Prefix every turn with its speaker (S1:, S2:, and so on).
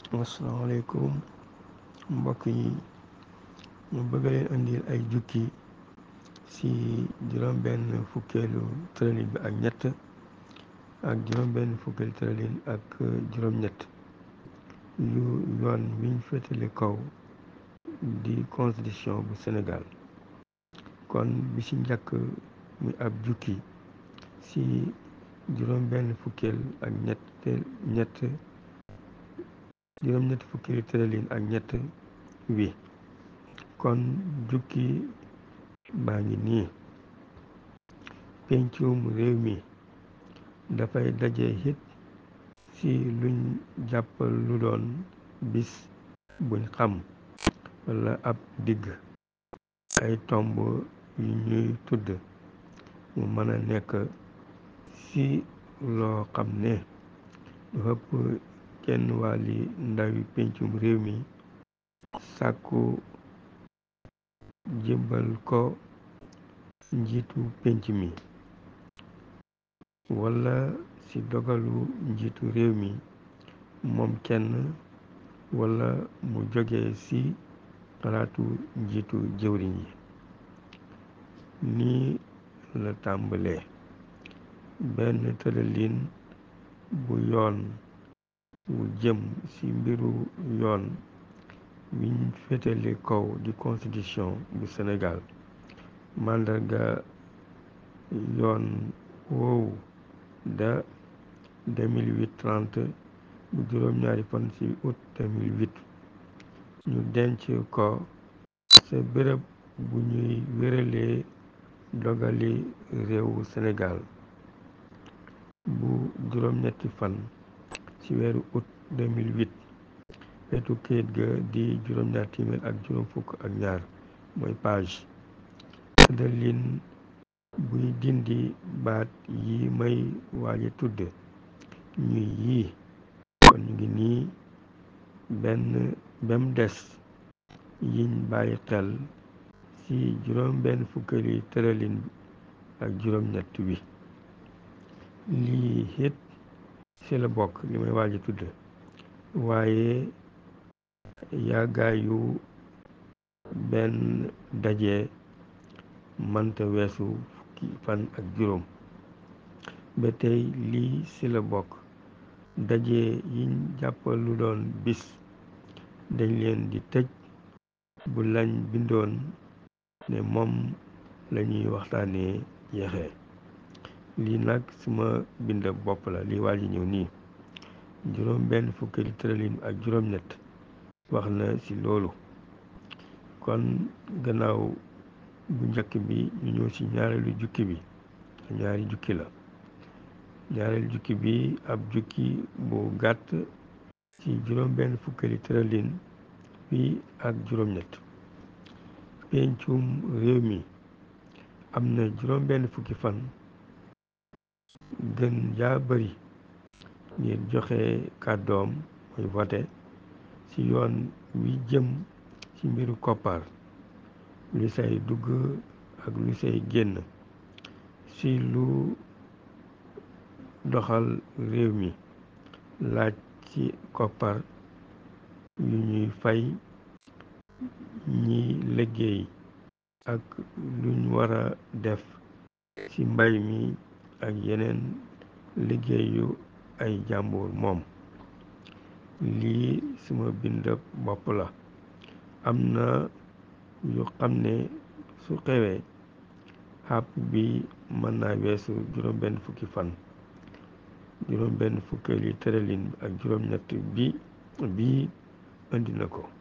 S1: asalaamaaleykum mbokk yi, ñu bëgg leen andil ay jukki ci juróom-benn fukkeelu tëralin bi ak ñett ak juróom-benn fukkeelu tëralin ak juróom-ñett yu yoon wiñ féetale kaw di constitution bu Sénégal. kon bi ci njëkk muy ab jukki ci juróom-benn fukkeel ak juróom-ñett fukkeelu tëralin ak ñett wi. kon jukki baa ngi nii: pencum réew mi dafay daje it ci luñ jàppal lu doon bis buñ xam wala ab digg, ay tomb yu ñuy tudd mu mën a nekk ci loo xam ne lu ëpp genn wàlli ndawi pencum réew mi sàkku jébbal ko njiitu penc mi, wala ci dogalu njiitu réew mi moom kenn, wala mu jóge ci xalaatu njiitu jëwriñ yi. nii la tàmbalee: benn tëralin bu yoon wu jëm ci mbiru yoon wiñ féetale kaw di constitution bu Sénégal. màndarga yoon woowu da 2008-30 bu juróom-ñaari fan ci août 2008 ñu denc ko ca bërëb bu ñuy wéralee dogali réewu Sénégal bu juróom-ñetti fan ci weeru août 2008. wetu kayit ga di juróom-ñaar téeméer ak juróom fukk ak ñaar mooy page. tëralin buy dindi baat yi may waaje tudd ñuy yii. kon ñu ngi nii bem des yiñ bàyyi xel ci juróom-benn fukkeeli tëralin ak juróom-ñett wi. lii it ci la bokk li may waaje tudd, waaye yàggaayu benn daje mënta weesu fukki fan ak juróom. ba tey lii ci la bokk, daje yiñ jàppal lu doon bis dañ leen di tëj bu lañ bindoon ne moom lañuy waxtaanee jeexee. lii nag suma bind bopp la, lii waa ji ñëw nii. juróom-benn fukkeeli tëralin ak juróom-ñett wax na ci loolu. kon gannaaw bu njëkk bi ñu ñëw ci ñaareelu jukki bi. ñaari jukki la. ñaareelu jukki bi ab jukki bu gàtt ci juróom-benn fukkeeli tëralin bi ak juróom-ñett. pencum réew mi am na juróom-benn fukki fan gën jaa bari ngir joxe kàddoom mooy vote ci yoon wi jëm ci mbiru koppar, lu say dugg ak lu say génn, ci lu doxal réew mi, laaj ci koppar yu ñuy fay ñi liggéey ak luñ wara def ci mbay mi ak yeneen liggéeyu ay jàmbur moom. lii suma bind bopp la. am na yu xam ne su xewee xàpp bi mën naa weesu juróom-benn fukki fan. juróom-benn fukkeeli tëralin ak juróom-ñett bi indi na ko.